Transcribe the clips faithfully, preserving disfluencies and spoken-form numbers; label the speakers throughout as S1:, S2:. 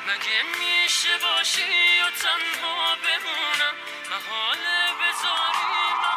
S1: مگه میشه باشی و تنها بمونم، محاله بذاری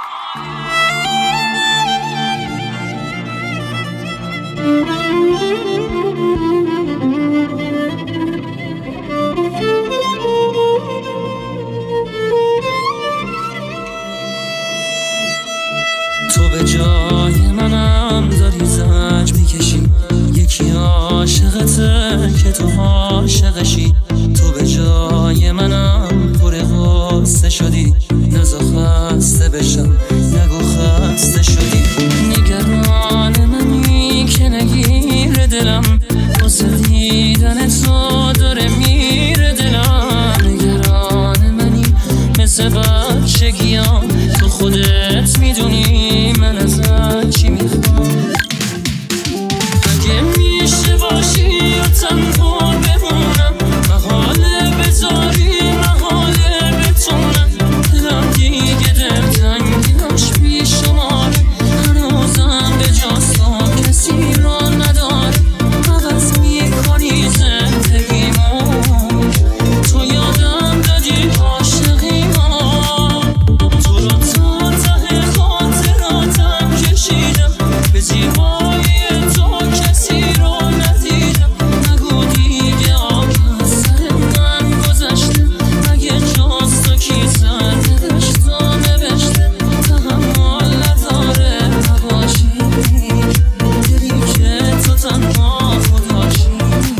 S1: تو به جای منم داری زنج میکشی، یکی عاشقته که تو عاشقشی. تو به جای منم پر غصه شدی، نزا خسته بشم نگو خسته شدی. نگران منی که نگیره دلم، واسه دیدن تو داره میره دلم. نگران منی مثل بچگیام، تو خودت میدونی من ازت چی میخوام. اگه میشه باشی و تنها بمونم، محاله بذاری محاله بتونم. دلم دیگه دلتنگیاش بیشماره، هنوزم به جاست تو کسی را نداره. عوض میکنی زندگیمو، تو یادم دادی عاشقیمو. تو رو تا ته خاطراتم کشیدم، به زیبایی تو کسی رو ندیدم. نگو دیگه آب از سر من گذشته، اگه جز تو کی سر نوشتا نوشته. تحمل نداره نباشی، دلی که تو تنها خوداشی.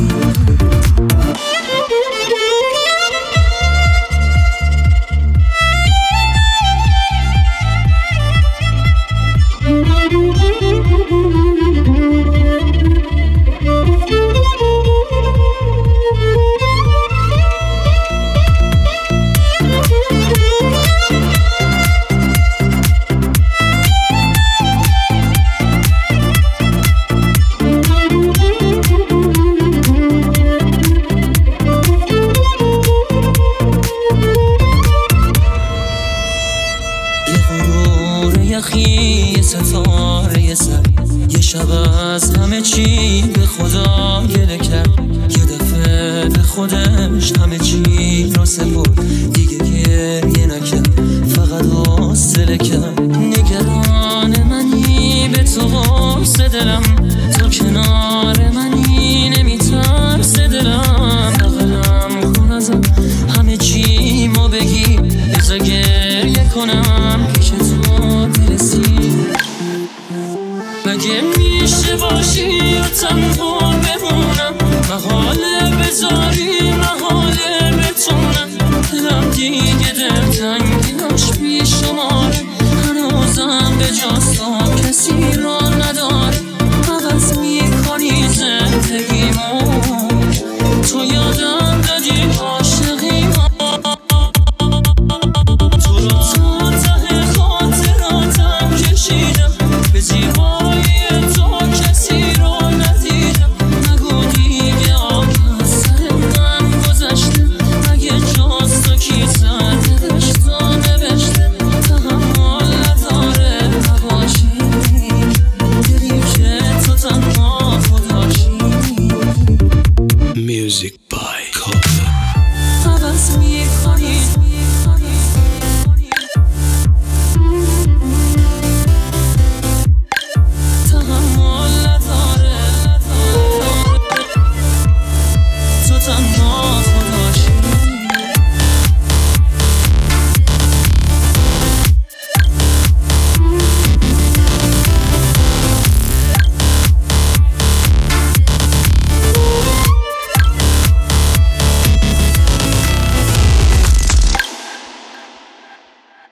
S1: یخی یه ستاره سر، یه شب از همه چی به خدا گله کرد. یه دفعه به خودش همه چی رو سپرد، دیگه گریه نکرد فقط حوصله کرد. نگران منی به تو قرص دلم، تو کنار منی نمیترس دلم. بغلم کن ازم همه چی مو بگی، بذار گریه کنم پیش تو برسی. مگه میشه باشی و تنها